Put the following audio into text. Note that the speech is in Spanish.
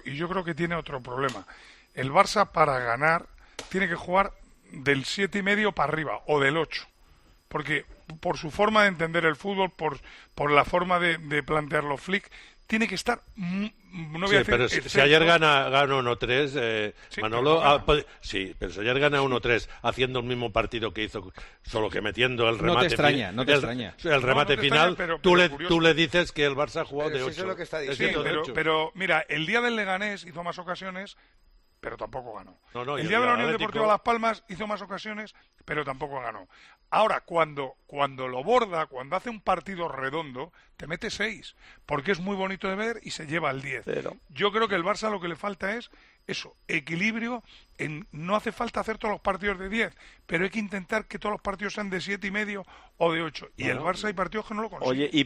y yo creo que tiene otro problema. El Barça, para ganar, tiene que jugar del 7,5 para arriba, o del 8. Porque por su forma de entender el fútbol, por la forma de plantearlo Flick, tiene que estar... No voy a decir pero si ayer gana 1-3, Sí, Manolo... pero sí, pero si ayer gana 1-3 haciendo el mismo partido que hizo, solo que metiendo el remate... No te extraña, no te extraña. El remate no te final, extraña, pero tú le dices que el Barça ha jugado Pero de si 8. eso es lo que está de diciendo. Sí, 7 o de 8. pero mira, el día del Leganés hizo más ocasiones, pero tampoco ganó. No, y El día de la Unión Atlético... Deportiva Las Palmas hizo más ocasiones, pero tampoco ganó. Ahora, cuando lo borda, cuando hace un partido redondo, te mete 6, porque es muy bonito de ver y se lleva el 10. Yo creo que el Barça lo que le falta es eso, equilibrio. No hace falta hacer todos los partidos de 10, pero hay que intentar que todos los partidos sean de 7,5 o de 8. Y el Barça hay partidos que no lo consiguen. Oye,